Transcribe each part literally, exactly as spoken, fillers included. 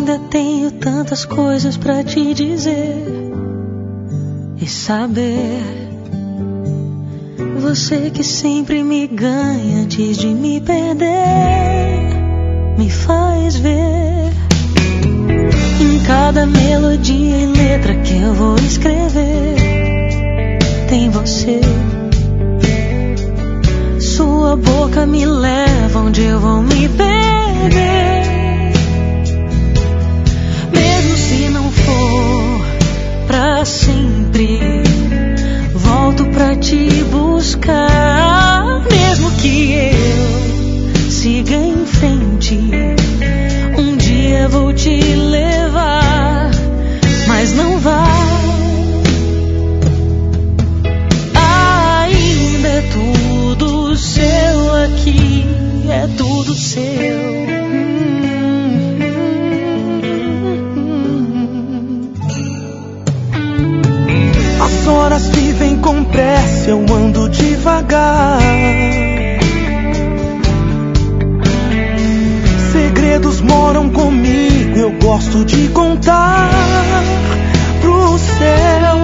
Ainda tenho tantas coisas pra te dizer e saber. Você que sempre me ganha antes de me perder, me faz ver em cada melodia e letra que eu vou escrever. Tem você. Sua boca me leva onde eu vou me perder. Mesmo se não for pra sempre, volto pra te buscar. Mesmo que eu siga em frente, um dia vou te levar, mas não vai. Ainda é tudo seu aqui, é tudo seu. As horas vivem com pressa, eu ando devagar. Segredos moram comigo, eu gosto de contar pro céu.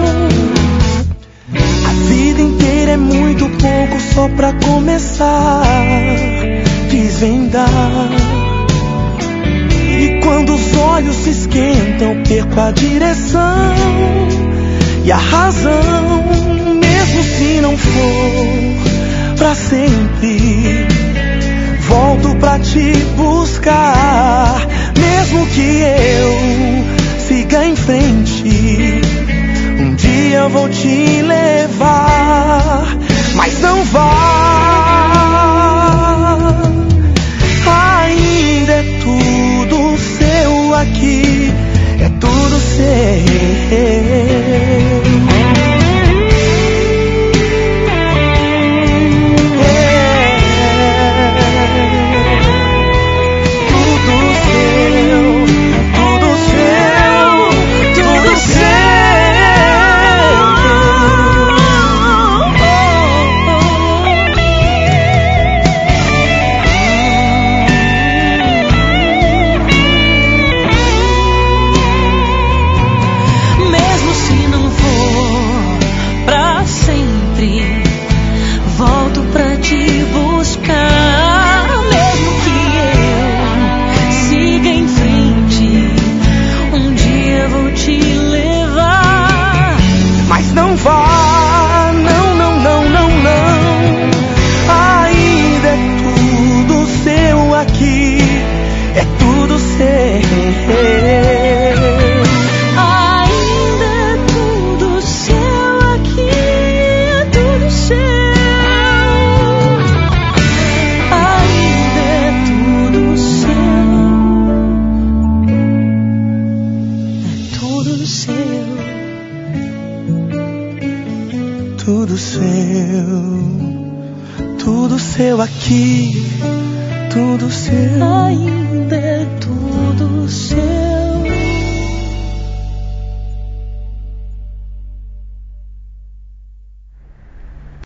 A vida inteira é muito pouco só pra começar, desvendar. E quando os olhos se esquentam, perco a direção e a razão. Mesmo se não for pra sempre, volto pra te buscar. Mesmo que eu siga em frente, um dia eu vou te levar, mas não vá. Ainda é tudo seu aqui, é tudo seu. Tudo seu, tudo seu aqui, tudo seu. Ainda é tudo seu.